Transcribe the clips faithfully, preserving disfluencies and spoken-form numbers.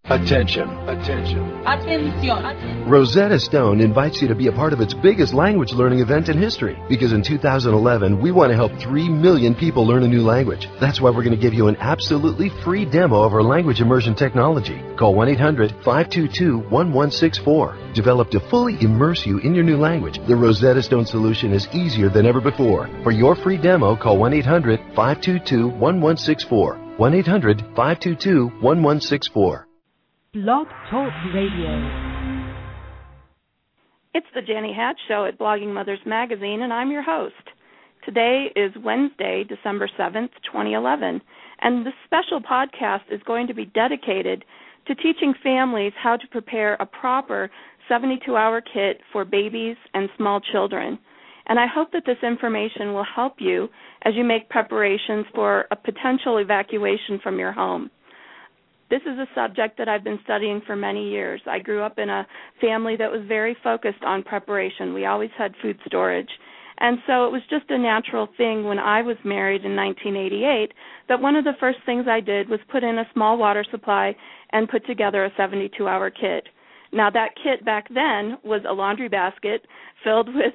Attention, attention. Atención. Rosetta Stone invites you to be a part of its biggest language learning event in history. Because in two thousand eleven, we want to help three million people learn a new language. That's why we're going to give you an absolutely free demo of our language immersion technology. Call one eight hundred, five two two, one one six four. Developed to fully immerse you in your new language, the Rosetta Stone solution is easier than ever before. For your free demo, call one eight hundred, five two two, one one six four. one eight hundred, five two two, one one six four. Blog Talk Radio. It's the Jenny Hatch Show at Blogging Mothers Magazine, and I'm your host. Today is Wednesday, December seventh, twenty eleven, and this special podcast is going to be dedicated to teaching families how to prepare a proper seventy-two hour kit for babies and small children. And I hope that this information will help you as you make preparations for a potential evacuation from your home. This is a subject that I've been studying for many years. I grew up in a family that was very focused on preparation. We always had food storage. And so it was just a natural thing when I was married in nineteen eighty-eight that one of the first things I did was put in a small water supply and put together a seventy-two hour kit. Now, that kit back then was a laundry basket filled with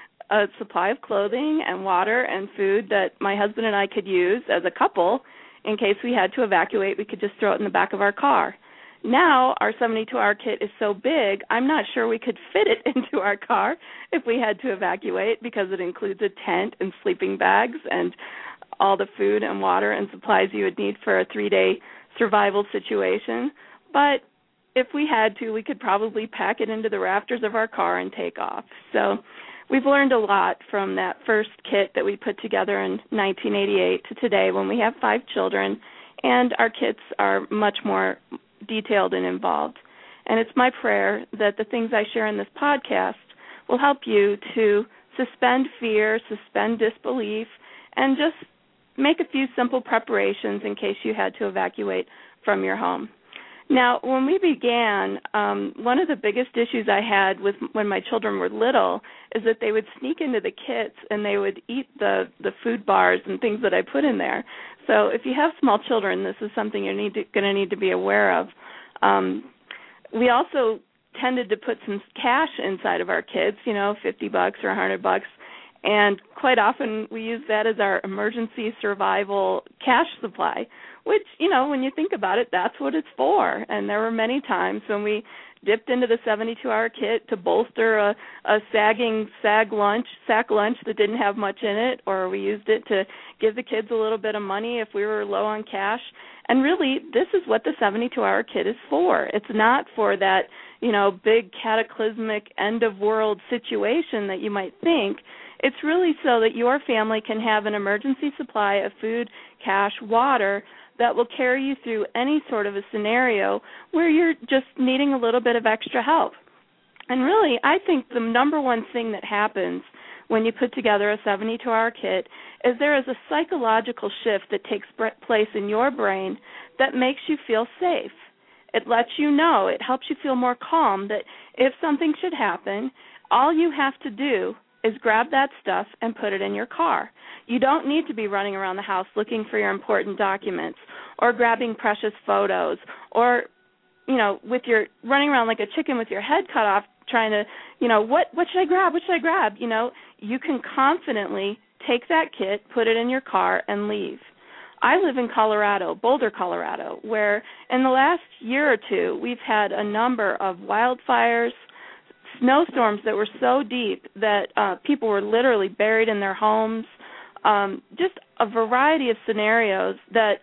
a supply of clothing and water and food that my husband and I could use as a couple. In case we had to evacuate, we could just throw it in the back of our car. Now, our seventy-two hour kit is so big, I'm not sure we could fit it into our car if we had to evacuate, because it includes a tent and sleeping bags and all the food and water and supplies you would need for a three-day survival situation. But if we had to, we could probably pack it into the rafters of our car and take off. So we've learned a lot from that first kit that we put together in nineteen eighty-eight to today when we have five children, and our kits are much more detailed and involved. And it's my prayer that the things I share in this podcast will help you to suspend fear, suspend disbelief, and just make a few simple preparations in case you had to evacuate from your home. Now, when we began, um, one of the biggest issues I had with when my children were little is that they would sneak into the kits and they would eat the, the food bars and things that I put in there. So if you have small children, this is something you're need going to need to be aware of. Um, we also tended to put some cash inside of our kits, you know, fifty bucks or one hundred bucks, and quite often we use that as our emergency survival cash supply, which, you know, when you think about it, that's what it's for. And there were many times when we dipped into the seventy-two hour kit to bolster a, a sagging sag lunch, sack lunch that didn't have much in it, or we used it to give the kids a little bit of money if we were low on cash. And really, this is what the seventy-two hour kit is for. It's not for that, you know, big cataclysmic end-of-world situation that you might think. It's really so that your family can have an emergency supply of food, cash, water that will carry you through any sort of a scenario where you're just needing a little bit of extra help. And really, I think the number one thing that happens when you put together a seventy-two hour kit is there is a psychological shift that takes place in your brain that makes you feel safe. It lets you know, it helps you feel more calm that if something should happen, all you have to do is grab that stuff and put it in your car. You don't need to be running around the house looking for your important documents or grabbing precious photos or, you know, with your running around like a chicken with your head cut off trying to, you know, what, what should I grab? What should I grab? You know, you can confidently take that kit, put it in your car, and leave. I live in Colorado, Boulder, Colorado, where in the last year or two we've had a number of wildfires, snowstorms that were so deep that uh, people were literally buried in their homes, um, just a variety of scenarios that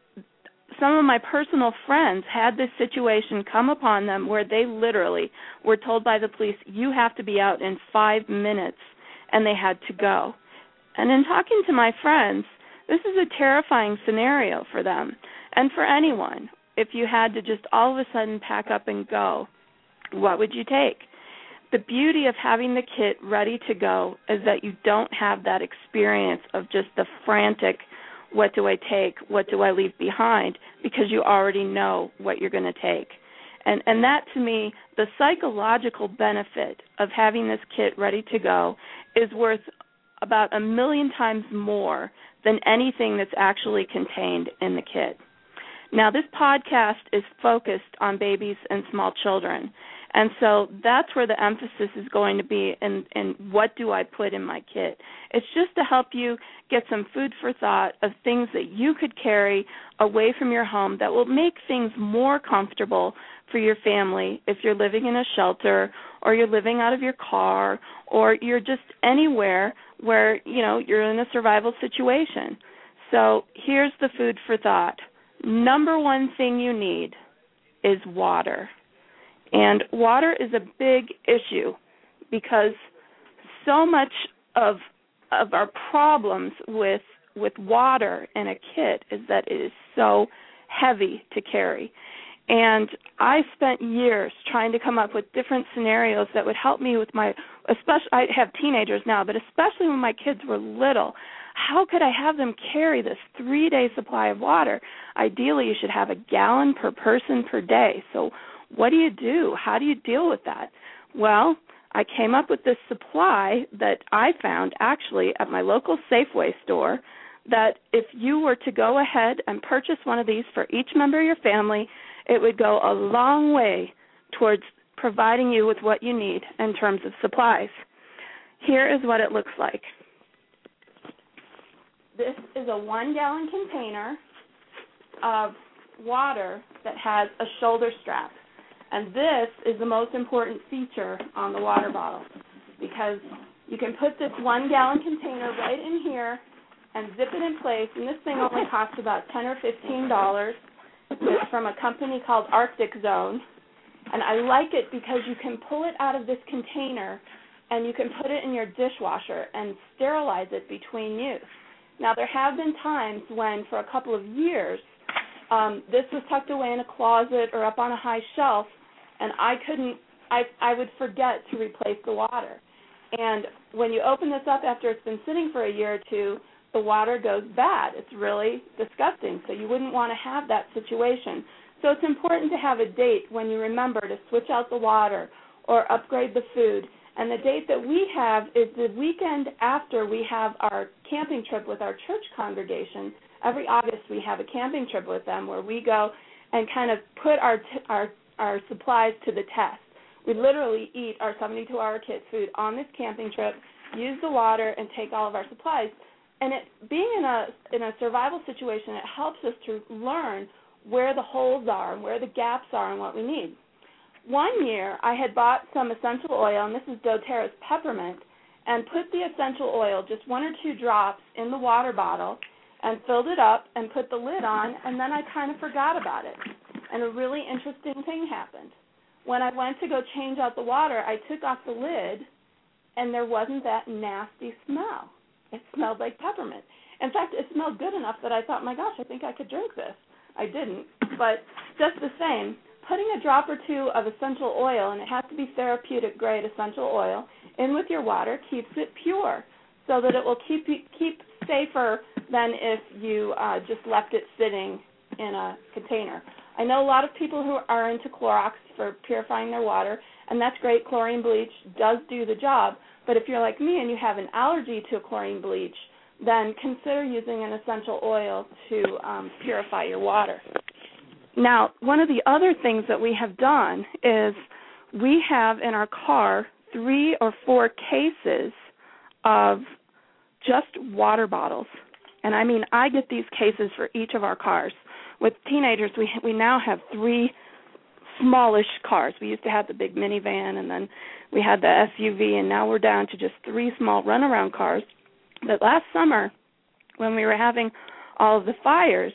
some of my personal friends had this situation come upon them where they literally were told by the police, you have to be out in five minutes, and they had to go. And in talking to my friends, this is a terrifying scenario for them and for anyone. If you had to just all of a sudden pack up and go, what would you take? The beauty of having the kit ready to go is that you don't have that experience of just the frantic, what do I take, what do I leave behind, because you already know what you're going to take. And and that, to me, the psychological benefit of having this kit ready to go is worth about a million times more than anything that's actually contained in the kit. Now, this podcast is focused on babies and small children, and so that's where the emphasis is going to be in, in what do I put in my kit. It's just to help you get some food for thought of things that you could carry away from your home that will make things more comfortable for your family if you're living in a shelter or you're living out of your car or you're just anywhere where, you know, you're in a survival situation. So here's the food for thought. Number one thing you need is water. And water is a big issue because so much of of our problems with with water in a kit is that it is so heavy to carry. And I spent years trying to come up with different scenarios that would help me with my, especially, I have teenagers now, but especially when my kids were little, how could I have them carry this three-day supply of water? Ideally, you should have a gallon per person per day. So what do you do? How do you deal with that? Well, I came up with this supply that I found actually at my local Safeway store that if you were to go ahead and purchase one of these for each member of your family, it would go a long way towards providing you with what you need in terms of supplies. Here is what it looks like. This is a one-gallon container of water that has a shoulder strap. And this is the most important feature on the water bottle because you can put this one-gallon container right in here and zip it in place, and this thing only costs about ten or fifteen dollars. It's from a company called Arctic Zone, and I like it because you can pull it out of this container and you can put it in your dishwasher and sterilize it between use. Now, there have been times when, for a couple of years, um, this was tucked away in a closet or up on a high shelf, and I couldn't, I, I would forget to replace the water. And when you open this up after it's been sitting for a year or two, the water goes bad. It's really disgusting, so you wouldn't want to have that situation. So it's important to have a date when you remember to switch out the water or upgrade the food. And the date that we have is the weekend after we have our camping trip with our church congregation. Every August we have a camping trip with them where we go and kind of put our t- our our supplies to the test. We literally eat our seventy-two hour kit food on this camping trip, use the water, and take all of our supplies. And it, being in a in a survival situation, it helps us to learn where the holes are and where the gaps are and what we need. One year, I had bought some essential oil, and this is doTERRA's peppermint, and put the essential oil, just one or two drops, in the water bottle and filled it up and put the lid on, and then I kind of forgot about it. And a really interesting thing happened. When I went to go change out the water, I took off the lid, and there wasn't that nasty smell. It smelled like peppermint. In fact, it smelled good enough that I thought, my gosh, I think I could drink this. I didn't, but just the same, putting a drop or two of essential oil, and it has to be therapeutic-grade essential oil, in with your water keeps it pure so that it will keep keep safer than if you uh, just left it sitting in a container. I know a lot of people who are into Clorox for purifying their water, and that's great. Chlorine bleach does do the job. But if you're like me and you have an allergy to chlorine bleach, then consider using an essential oil to um, purify your water. Now, one of the other things that we have done is we have in our car three or four cases of just water bottles. And I mean, I get these cases for each of our cars. With teenagers, we we now have three smallish cars. We used to have the big minivan, and then we had the S U V, and now we're down to just three small runaround cars. But last summer, when we were having all of the fires,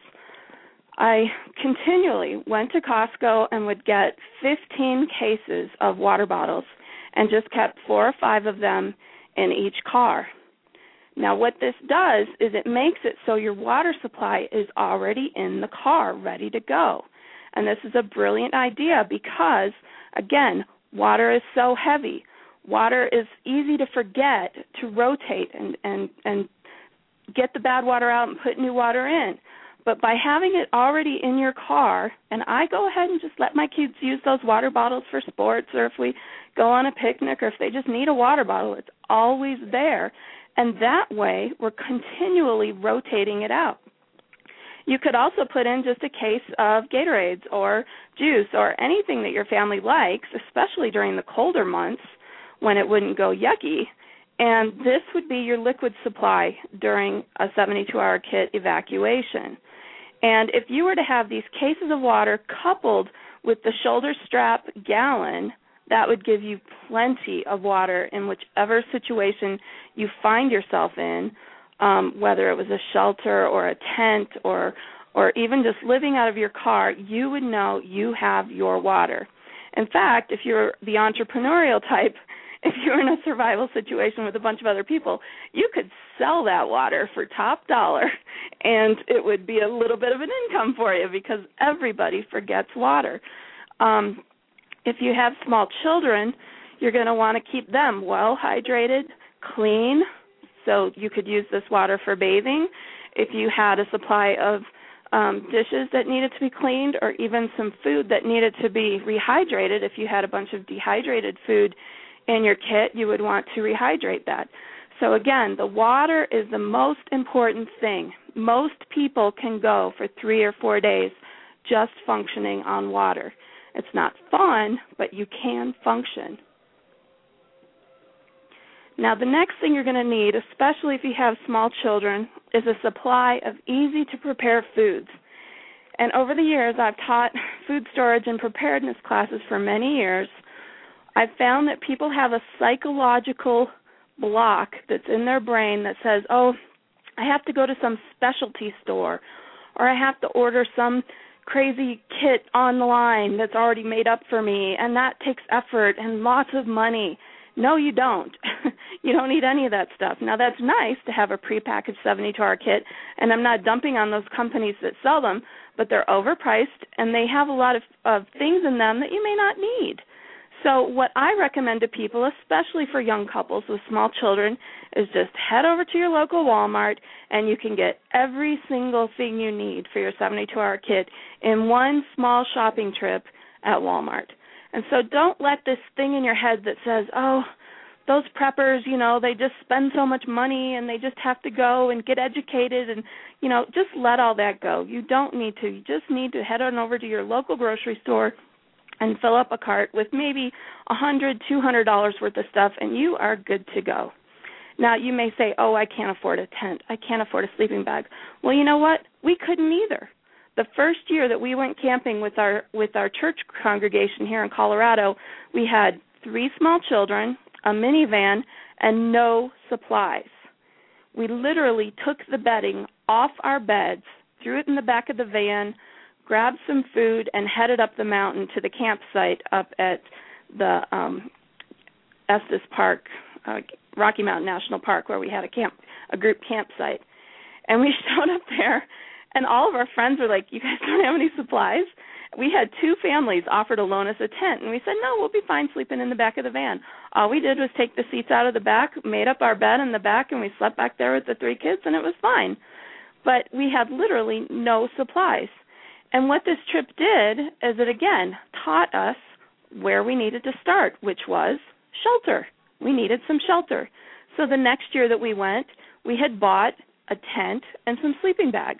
I continually went to Costco and would get fifteen cases of water bottles and just kept four or five of them in each car. Now, what this does is it makes it so your water supply is already in the car, ready to go. And this is a brilliant idea because, again, water is so heavy. Water is easy to forget to rotate and, and, and get the bad water out and put new water in. But by having it already in your car, and I go ahead and just let my kids use those water bottles for sports, or if we go on a picnic, or if they just need a water bottle, it's always there. And that way, we're continually rotating it out. You could also put in just a case of Gatorades or juice or anything that your family likes, especially during the colder months when it wouldn't go yucky. And this would be your liquid supply during a seventy-two hour kit evacuation. And if you were to have these cases of water coupled with the shoulder strap gallon, that would give you plenty of water in whichever situation you find yourself in, um, whether it was a shelter or a tent or or even just living out of your car. You would know you have your water. In fact, if you're the entrepreneurial type, if you're in a survival situation with a bunch of other people, you could sell that water for top dollar, and it would be a little bit of an income for you because everybody forgets water. Um, if you have small children, you're going to want to keep them well hydrated, clean, so you could use this water for bathing. If you had a supply of um, dishes that needed to be cleaned or even some food that needed to be rehydrated, if you had a bunch of dehydrated food in your kit, you would want to rehydrate that. So again, the water is the most important thing. Most people can go for three or four days just functioning on water. It's not fun, but you can function. Now, the next thing you're going to need, especially if you have small children, is a supply of easy-to-prepare foods. And over the years, I've taught food storage and preparedness classes for many years. I've found that people have a psychological block that's in their brain that says, oh, I have to go to some specialty store, or I have to order some crazy kit online that's already made up for me, and that takes effort and lots of money. No, you don't. You don't need any of that stuff. Now, that's nice to have a prepackaged seventy-two hour kit, and I'm not dumping on those companies that sell them, but they're overpriced, and they have a lot of, of things in them that you may not need. So what I recommend to people, especially for young couples with small children, is just head over to your local Walmart, and you can get every single thing you need for your seventy-two hour kit in one small shopping trip at Walmart. And so don't let this thing in your head that says, oh, those preppers, you know, they just spend so much money and they just have to go and get educated and, you know, just let all that go. You don't need to. You just need to head on over to your local grocery store and fill up a cart with maybe one hundred dollars, two hundred dollars worth of stuff, and you are good to go. Now, you may say, oh, I can't afford a tent. I can't afford a sleeping bag. Well, you know what? We couldn't either. The first year that we went camping with our with our church congregation here in Colorado, we had three small children, a minivan, and no supplies. We literally took the bedding off our beds, threw it in the back of the van, grabbed some food, and headed up the mountain to the campsite up at the um, Estes Park, uh, Rocky Mountain National Park, where we had a camp, a group campsite. And we showed up there, and all of our friends were like, you guys don't have any supplies? We had two families offer to loan us a tent, and we said, no, we'll be fine sleeping in the back of the van. All we did was take the seats out of the back, made up our bed in the back, and we slept back there with the three kids, and it was fine. But we had literally no supplies. And what this trip did is it, again, taught us where we needed to start, which was shelter. We needed some shelter. So the next year that we went, we had bought a tent and some sleeping bags.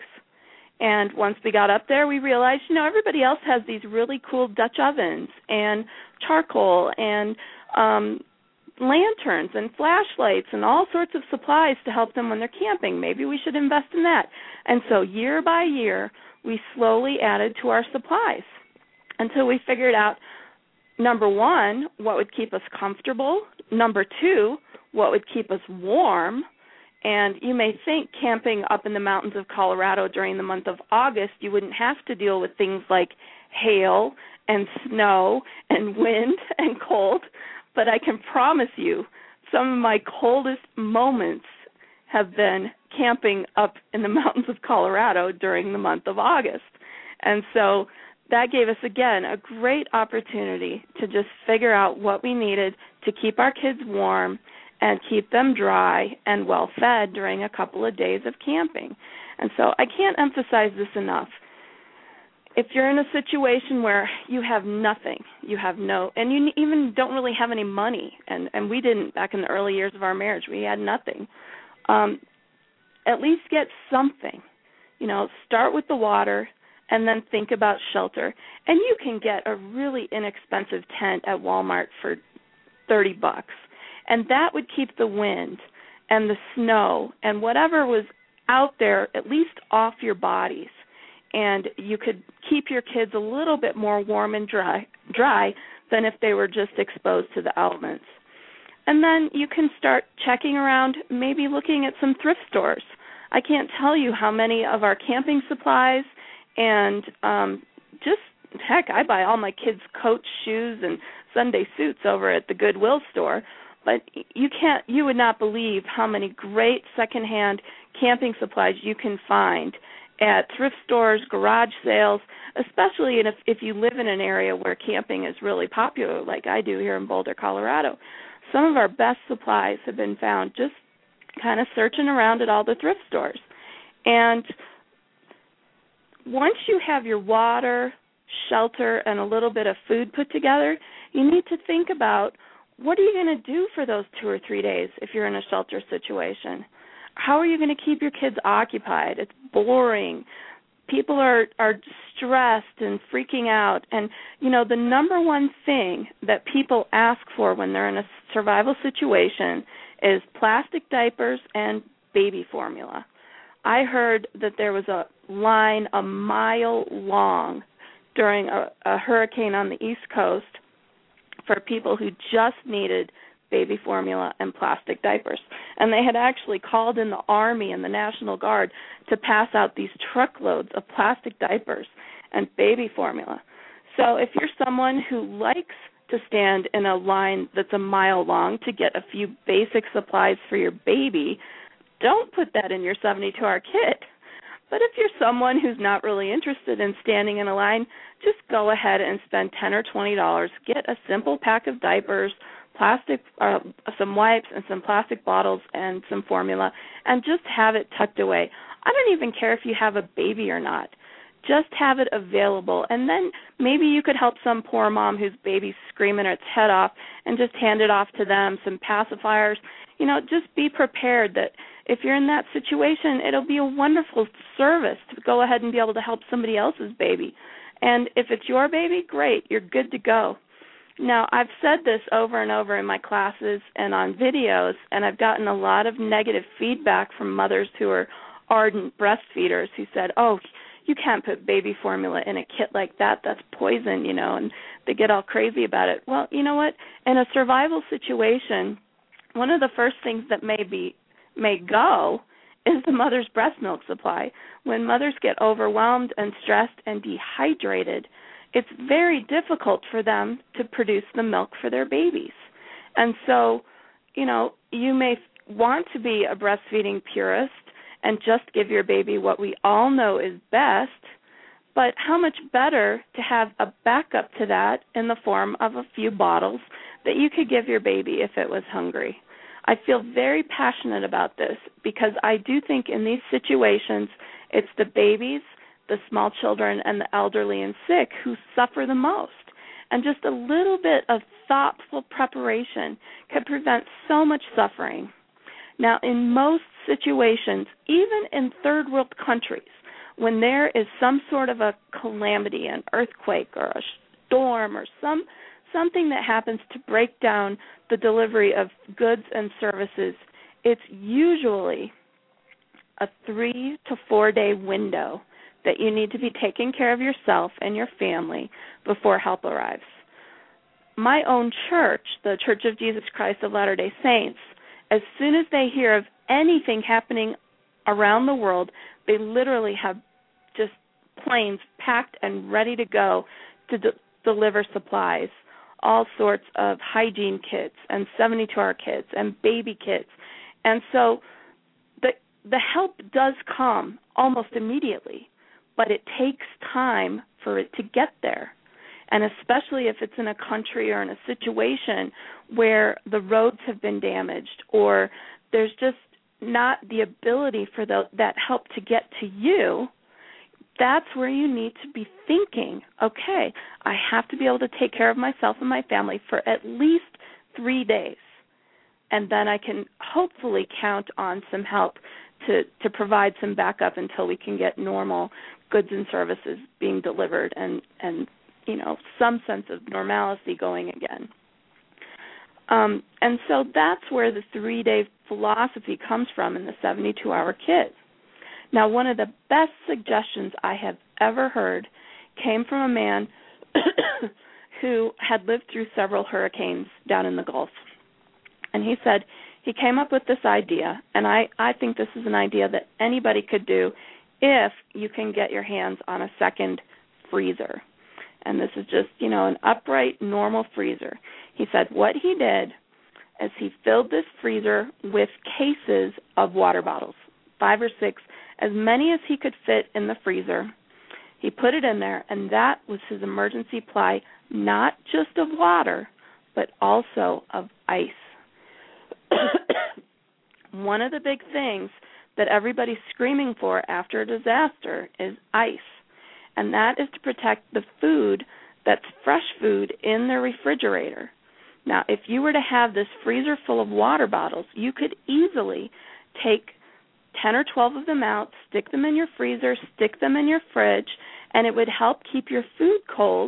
And once we got up there, we realized, you know, everybody else has these really cool Dutch ovens and charcoal and um, lanterns and flashlights and all sorts of supplies to help them when they're camping. Maybe we should invest in that. And so year by year, we slowly added to our supplies until we figured out, number one, what would keep us comfortable, number two, what would keep us warm. And you may think camping up in the mountains of Colorado during the month of August, you wouldn't have to deal with things like hail and snow and wind and cold, but I can promise you some of my coldest moments have been camping up in the mountains of Colorado during the month of August. And so that gave us, again, a great opportunity to just figure out what we needed to keep our kids warm and keep them dry and well-fed during a couple of days of camping. And so I can't emphasize this enough. If you're in a situation where you have nothing, you have no, and you even don't really have any money, and, and we didn't back in the early years of our marriage, we had nothing, um, at least get something. you know, start with the water and then think about shelter. And you can get a really inexpensive tent at Walmart for thirty bucks. And that would keep the wind and the snow and whatever was out there at least off your bodies. And you could keep your kids a little bit more warm and dry, dry than if they were just exposed to the elements. And then you can start checking around, maybe looking at some thrift stores. I can't tell you how many of our camping supplies and um, just, heck, I buy all my kids' coats, shoes, and Sunday suits over at the Goodwill store. But you can't, you would not believe how many great secondhand camping supplies you can find at thrift stores, garage sales, especially if, if you live in an area where camping is really popular, like I do here in Boulder, Colorado. Some of our best supplies have been found just kind of searching around at all the thrift stores. And once you have your water, shelter, and a little bit of food put together, you need to think about, what are you going to do for those two or three days if you're in a shelter situation? How are you going to keep your kids occupied? It's boring. People are, are stressed and freaking out. And, you know, the number one thing that people ask for when they're in a survival situation is plastic diapers and baby formula. I heard that there was a line a mile long during a, a hurricane on the East Coast for people who just needed baby formula and plastic diapers. And they had actually called in the Army and the National Guard to pass out these truckloads of plastic diapers and baby formula. So if you're someone who likes to stand in a line that's a mile long to get a few basic supplies for your baby, don't put that in your seventy-two hour kit. But if you're someone who's not really interested in standing in a line, just go ahead and spend ten or twenty dollars. Get a simple pack of diapers, plastic, uh, some wipes, and some plastic bottles and some formula, and just have it tucked away. I don't even care if you have a baby or not. Just have it available, and then maybe you could help some poor mom whose baby's screaming its head off and just hand it off to them, some pacifiers. You know, just be prepared that if you're in that situation, it'll be a wonderful service to go ahead and be able to help somebody else's baby. And if it's your baby, great, you're good to go. Now, I've said this over and over in my classes and on videos, and I've gotten a lot of negative feedback from mothers who are ardent breastfeeders who said, oh, you can't put baby formula in a kit like that. That's poison, you know, and they get all crazy about it. Well, you know what? In a survival situation, one of the first things that may be may go is the mother's breast milk supply. When mothers get overwhelmed and stressed and dehydrated, it's very difficult for them to produce the milk for their babies. And so, you know, you may want to be a breastfeeding purist and just give your baby what we all know is best, but how much better to have a backup to that in the form of a few bottles that you could give your baby if it was hungry. I feel very passionate about this because I do think in these situations it's the babies, the small children, and the elderly and sick who suffer the most. And just a little bit of thoughtful preparation could prevent so much suffering. Now, in most situations, even in third world countries, when there is some sort of a calamity, an earthquake or a storm or some something that happens to break down the delivery of goods and services, it's usually a three to four day window that you need to be taking care of yourself and your family before help arrives. My own church, the Church of Jesus Christ of Latter-day Saints, as soon as they hear of anything happening around the world, they literally have just planes packed and ready to go to de- deliver supplies, all sorts of hygiene kits and seventy-two hour kits and baby kits. And so the the help does come almost immediately, but it takes time for it to get there. And especially if it's in a country or in a situation where the roads have been damaged or there's just not the ability for the, that help to get to you, that's where you need to be thinking, okay, I have to be able to take care of myself and my family for at least three days. And then I can hopefully count on some help to, to provide some backup until we can get normal goods and services being delivered and, and you know, some sense of normalcy going again. Um, and so that's where the three-day philosophy comes from in the seventy-two hour kit. Now, one of the best suggestions I have ever heard came from a man who had lived through several hurricanes down in the Gulf. And he said he came up with this idea, and I, I think this is an idea that anybody could do if you can get your hands on a second freezer. And this is just, you know, an upright, normal freezer. He said what he did is he filled this freezer with cases of water bottles, five or six, as many as he could fit in the freezer. He put it in there, and that was his emergency supply, not just of water, but also of ice. One of the big things that everybody's screaming for after a disaster is ice, and that is to protect the food that's fresh food in the refrigerator. Now, if you were to have this freezer full of water bottles, you could easily take ten or twelve of them out, stick them in your freezer, stick them in your fridge, and it would help keep your food cold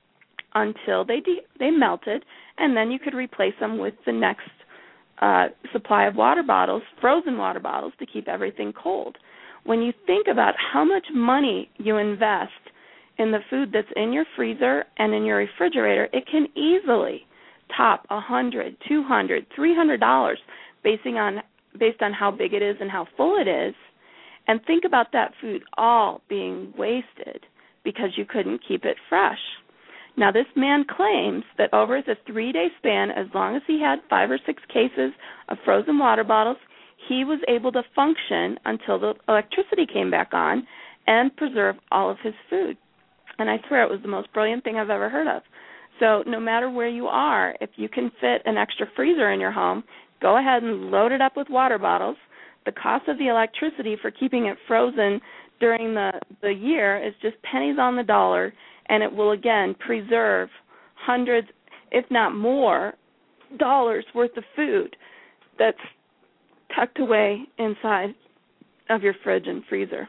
until they de- they melted, and then you could replace them with the next uh, supply of water bottles, frozen water bottles, to keep everything cold. When you think about how much money you invest in the food that's in your freezer and in your refrigerator, it can easily top one hundred dollars, two hundred dollars, three hundred dollars basing on, based on how big it is and how full it is. And think about that food all being wasted because you couldn't keep it fresh. Now, this man claims that over the three-day span, as long as he had five or six cases of frozen water bottles, he was able to function until the electricity came back on and preserve all of his food. And I swear it was the most brilliant thing I've ever heard of. So no matter where you are, if you can fit an extra freezer in your home, go ahead and load it up with water bottles. The cost of the electricity for keeping it frozen during the, the year is just pennies on the dollar, and it will, again, preserve hundreds, if not more, dollars worth of food that's tucked away inside of your fridge and freezer.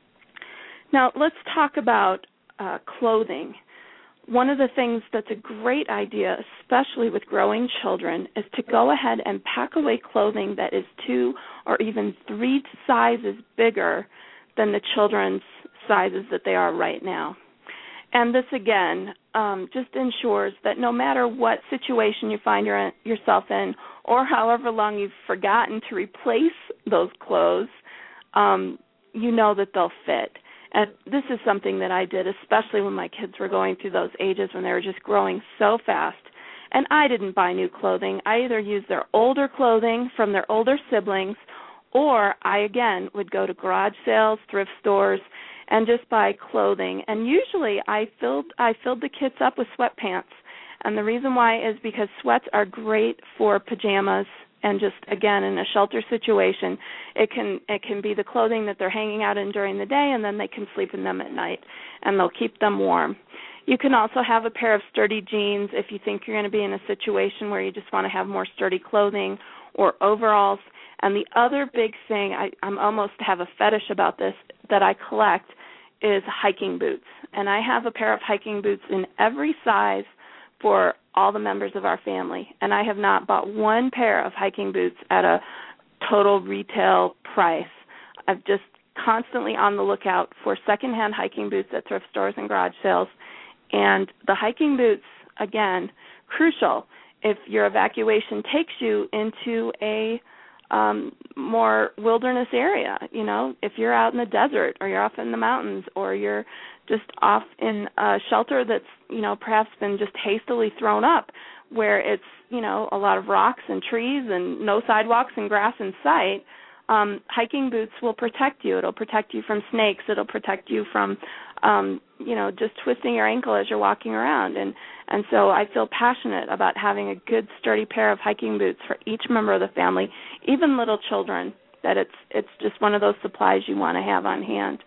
Now, let's talk about uh, clothing. One of the things that's a great idea, especially with growing children, is to go ahead and pack away clothing that is two or even three sizes bigger than the children's sizes that they are right now. And this, again, um, just ensures that no matter what situation you find your, yourself in or however long you've forgotten to replace those clothes, um, you know that they'll fit. And this is something that I did, especially when my kids were going through those ages when they were just growing so fast. And I didn't buy new clothing. I either used their older clothing from their older siblings, or I, again, would go to garage sales, thrift stores, and just buy clothing. And usually I filled I filled the kits up with sweatpants. And the reason why is because sweats are great for pajamas. And just, again, in a shelter situation, it can it can be the clothing that they're hanging out in during the day, and then they can sleep in them at night, and they'll keep them warm. You can also have a pair of sturdy jeans if you think you're going to be in a situation where you just want to have more sturdy clothing, or overalls. And the other big thing, I I'm almost have a fetish about this, that I collect is hiking boots. And I have a pair of hiking boots in every size for all the members of our family, and I have not bought one pair of hiking boots at a total retail price. I'm just constantly on the lookout for secondhand hiking boots at thrift stores and garage sales, and the hiking boots, again, crucial if your evacuation takes you into a um, more wilderness area. You know, if you're out in the desert or you're off in the mountains or you're just off in a shelter that's, you know, perhaps been just hastily thrown up where it's, you know, a lot of rocks and trees and no sidewalks and grass in sight, um, hiking boots will protect you. It'll protect you from snakes. It'll protect you from, um, you know, just twisting your ankle as you're walking around. And, and so I feel passionate about having a good, sturdy pair of hiking boots for each member of the family, even little children, that it's it's just one of those supplies you want to have on hand.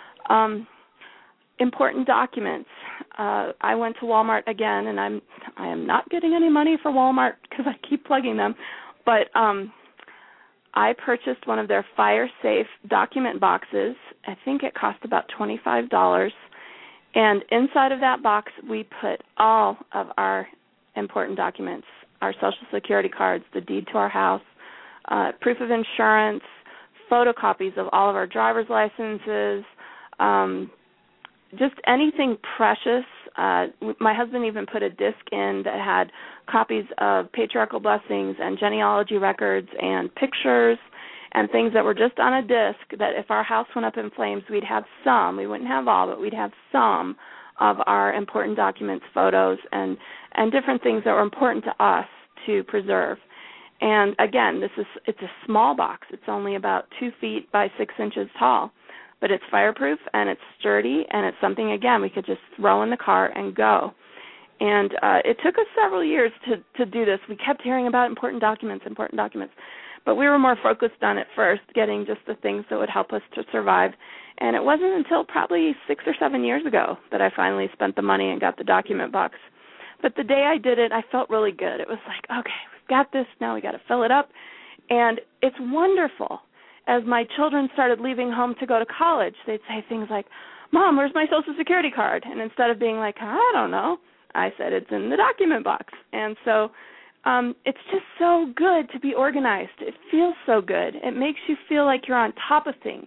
Um, important documents. Uh, I went to Walmart again, and I'm I am not getting any money for Walmart because I keep plugging them, but um, I purchased one of their fire-safe document boxes. I think it cost about twenty-five dollars. And inside of that box, we put all of our important documents, our Social Security cards, the deed to our house, uh, proof of insurance, photocopies of all of our driver's licenses, um, just anything precious. Uh, my husband even put a disc in that had copies of patriarchal blessings and genealogy records and pictures and things that were just on a disc that if our house went up in flames, we'd have some. We wouldn't have all, but we'd have some of our important documents, photos, and, and different things that were important to us to preserve. And, again, this is it's a small box. It's only about two feet by six inches tall. But it's fireproof, and it's sturdy, and it's something, again, we could just throw in the car and go. And uh, it took us several years to, to do this. We kept hearing about important documents, important documents. But we were more focused on it first, getting just the things that would help us to survive. And it wasn't until probably six or seven years ago that I finally spent the money and got the document box. But the day I did it, I felt really good. It was like, okay, we've got this. Now we've got to fill it up. And it's wonderful. As my children started leaving home to go to college, they'd say things like, Mom, where's my Social Security card? And instead of being like, I don't know, I said, it's in the document box. And so um, it's just so good to be organized. It feels so good. It makes you feel like you're on top of things.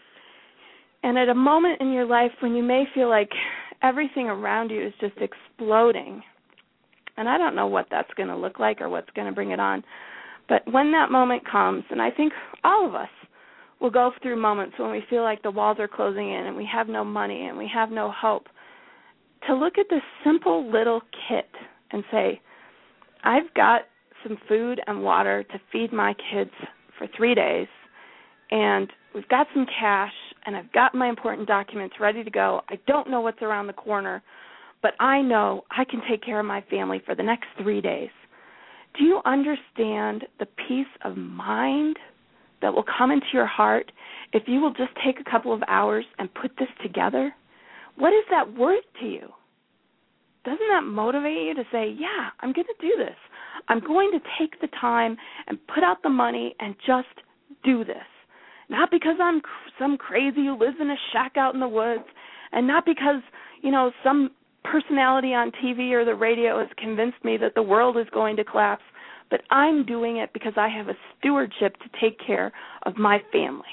And at a moment in your life when you may feel like everything around you is just exploding, and I don't know what that's going to look like or what's going to bring it on, but when that moment comes, and I think all of us will go through moments when we feel like the walls are closing in and we have no money and we have no hope, to look at this simple little kit and say, I've got some food and water to feed my kids for three days, and we've got some cash, and I've got my important documents ready to go. I don't know what's around the corner, but I know I can take care of my family for the next three days. Do you understand the peace of mind that will come into your heart if you will just take a couple of hours and put this together? What is that worth to you? Doesn't that motivate you to say, yeah, I'm going to do this. I'm going to take the time and put out the money and just do this. Not because I'm some crazy who lives in a shack out in the woods, and not because, you know, some personality on T V or the radio has convinced me that the world is going to collapse, but I'm doing it because I have a stewardship to take care of my family.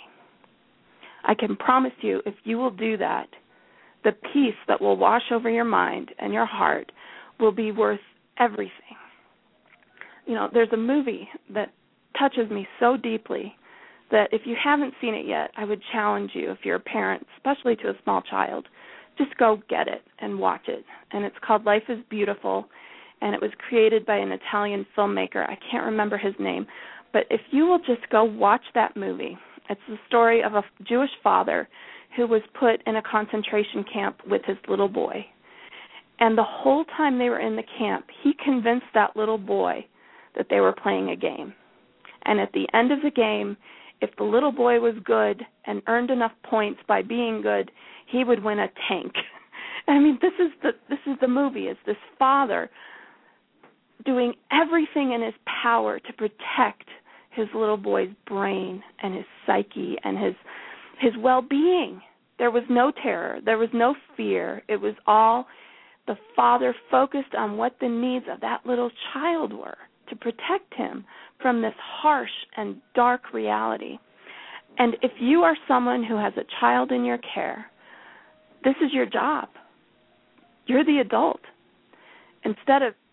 I can promise you, if you will do that, the peace that will wash over your mind and your heart will be worth everything. You know, there's a movie that touches me so deeply that if you haven't seen it yet, I would challenge you, if you're a parent, especially to a small child, just go get it and watch it. And it's called Life is Beautiful, and it was created by an Italian filmmaker. I can't remember his name. But if you will just go watch that movie, it's the story of a Jewish father who was put in a concentration camp with his little boy. And the whole time they were in the camp, he convinced that little boy that they were playing a game. And at the end of the game, if the little boy was good and earned enough points by being good, he would win a tank. I mean, this is the this is the movie. It's this father doing everything in his power to protect his little boy's brain and his psyche and his his well-being. There was no terror. There was no fear. It was all the father focused on what the needs of that little child were to protect him from this harsh and dark reality. And if you are someone who has a child in your care, this is your job. You're the adult. Instead of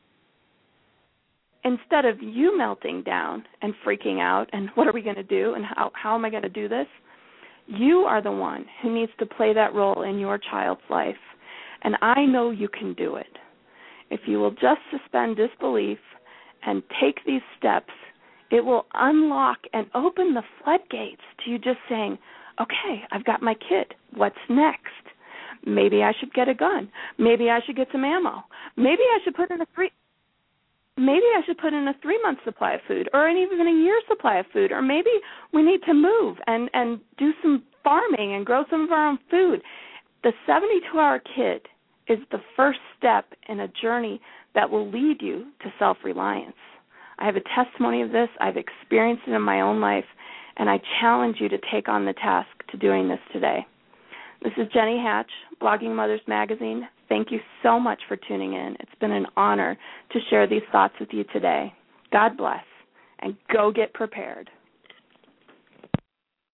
instead of you melting down and freaking out and what are we going to do and how, how am I going to do this, you are the one who needs to play that role in your child's life. And I know you can do it. If you will just suspend disbelief and take these steps, it will unlock and open the floodgates to you just saying, okay, I've got my kid. What's next? Maybe I should get a gun. Maybe I should get some ammo. Maybe I should put in a three maybe I should put in a three-month supply of food or an even a year supply of food. Or maybe we need to move and, and do some farming and grow some of our own food. The seventy-two hour kit is the first step in a journey that will lead you to self-reliance. I have a testimony of this. I've experienced it in my own life, and I challenge you to take on the task to doing this today. This is Jenny Hatch, Blogging Mothers Magazine. Thank you so much for tuning in. It's been an honor to share these thoughts with you today. God bless, and go get prepared.